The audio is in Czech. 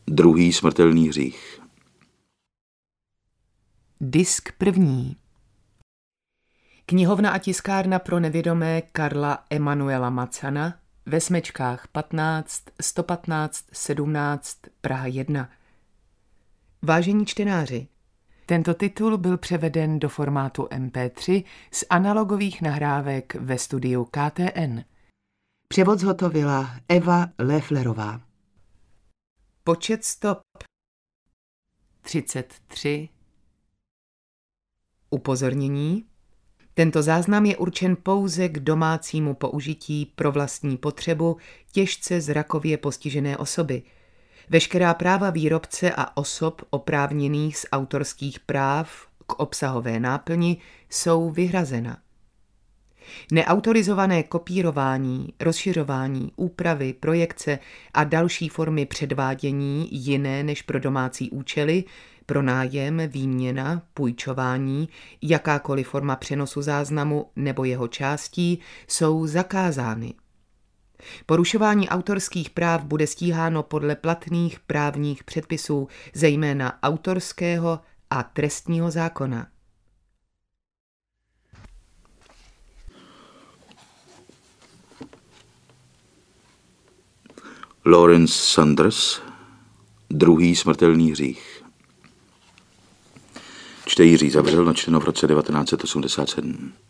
Druhý smrtelný hřích. Disk první. Knihovna a tiskárna pro nevědomé Karla Emanuela Macana ve Smečkách 15 115 17 Praha 1. Vážení čtenáři, tento titul byl převeden do formátu MP3 z analogových nahrávek ve studiu KTN. Převod zhotovila Eva Lefflerová. Počet stop 33. Upozornění. Tento záznam je určen pouze k domácímu použití pro vlastní potřebu těžce zrakově postižené osoby. Veškerá práva výrobce a osob oprávněných z autorských práv k obsahové náplni jsou vyhrazena. Neautorizované kopírování, rozšiřování, úpravy, projekce a další formy předvádění jiné než pro domácí účely, pronájem, výměna, půjčování, jakákoliv forma přenosu záznamu nebo jeho částí jsou zakázány. Porušování autorských práv bude stíháno podle platných právních předpisů, zejména autorského a trestního zákona. Lawrence Sanders. Druhý smrtelný hřích. Čte Jiří Zavřel, načteno v roce 1987.